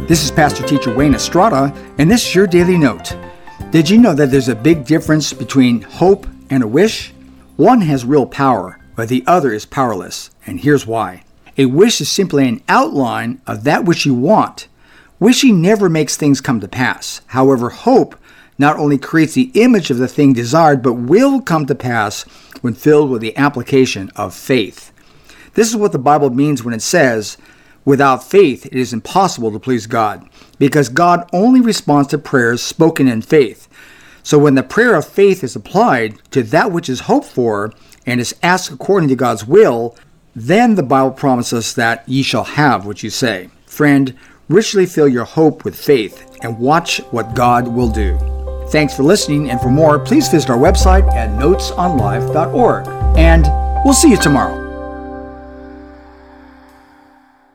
This is Pastor Teacher Wayne Estrada, and this is your Daily Note. Did you know that there's a big difference between hope and a wish? One has real power, but the other is powerless, and here's why. A wish is simply an outline of that which you want. Wishing never makes things come to pass. However, hope not only creates the image of the thing desired, but will come to pass when filled with the application of faith. This is what the Bible means when it says, without faith, it is impossible to please God, because God only responds to prayers spoken in faith. So when the prayer of faith is applied to that which is hoped for and is asked according to God's will, then the Bible promises that ye shall have what you say. Friend, richly fill your hope with faith and watch what God will do. Thanks for listening, and for more, please visit our website at notesonlife.org. And we'll see you tomorrow.